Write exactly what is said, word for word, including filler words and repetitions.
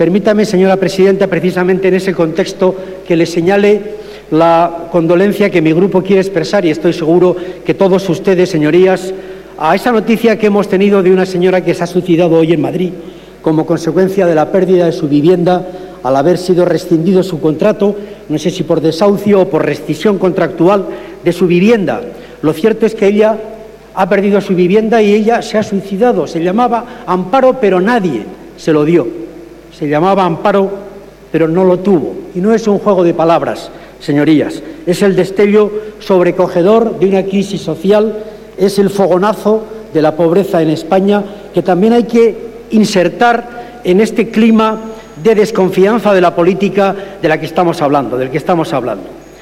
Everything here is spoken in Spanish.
Permítame, señora presidenta, precisamente en ese contexto, que le señale la condolencia que mi grupo quiere expresar, y estoy seguro que todos ustedes, señorías, a esa noticia que hemos tenido de una señora que se ha suicidado hoy en Madrid como consecuencia de la pérdida de su vivienda al haber sido rescindido su contrato, no sé si por desahucio o por rescisión contractual de su vivienda. Lo cierto es que ella ha perdido su vivienda y ella se ha suicidado. Se llamaba Amparo, pero nadie se lo dio. Se llamaba Amparo, pero no lo tuvo. Y no es un juego de palabras, señorías. Es el destello sobrecogedor de una crisis social, es el fogonazo de la pobreza en España, que también hay que insertar en este clima de desconfianza de la política de la que estamos hablando, del que estamos hablando.